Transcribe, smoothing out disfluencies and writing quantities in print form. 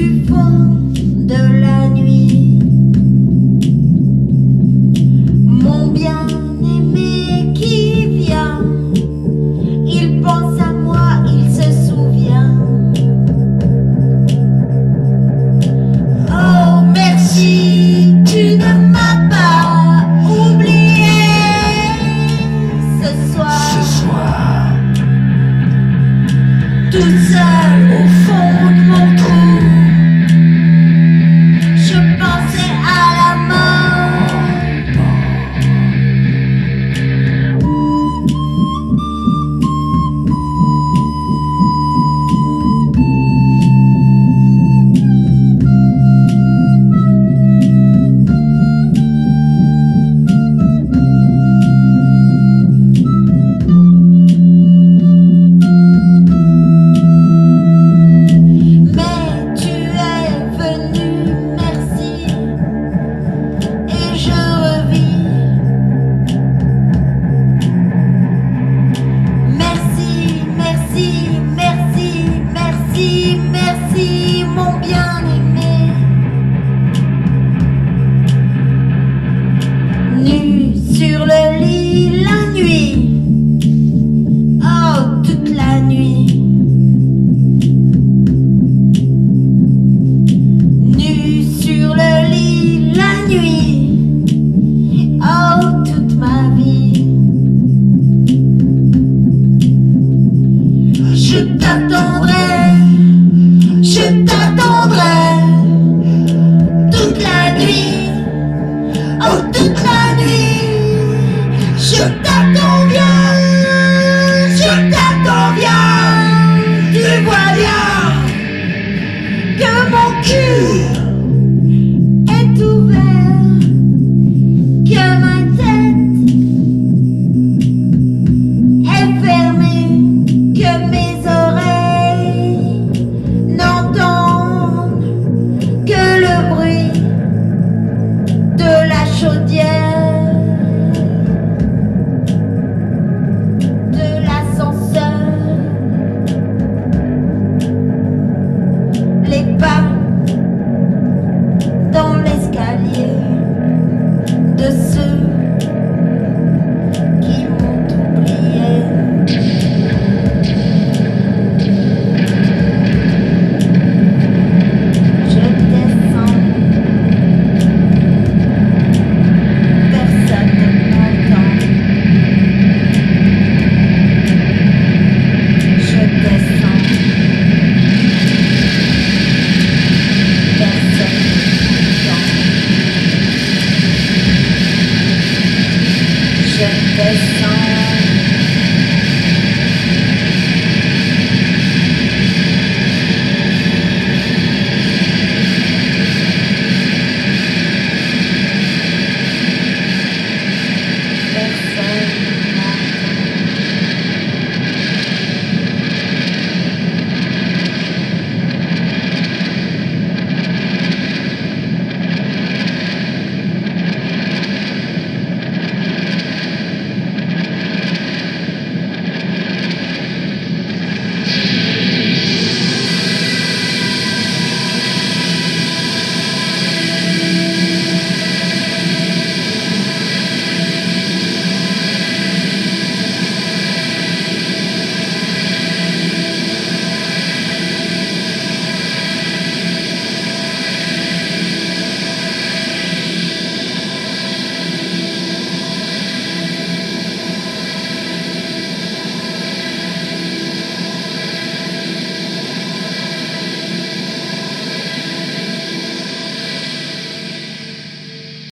du fond de la nuit. Mon bien-aimé qui vient, il pense à moi, il se souvient. Oh merci, tu ne m'as pas oublié ce soir, toute seule au fond de mon trou. Je pensais à la mort. Mais tu es venu, merci, et je revis. Merci, merci, merci, merci, merci, mon bien-aimé. Nu sur le lit la nuit, oh toute la nuit. Nu sur le lit la nuit, oh toute ma vie. Je t'attendrai toute la nuit, oh toute la nuit. Je t'attends bien, tu vois bien que mon cul est ouvert, que ma tête est fermée, que mes oreilles n'entendent que le bruit de la chaudière, de l'ascenseur, les pas dans l'escalier de ceux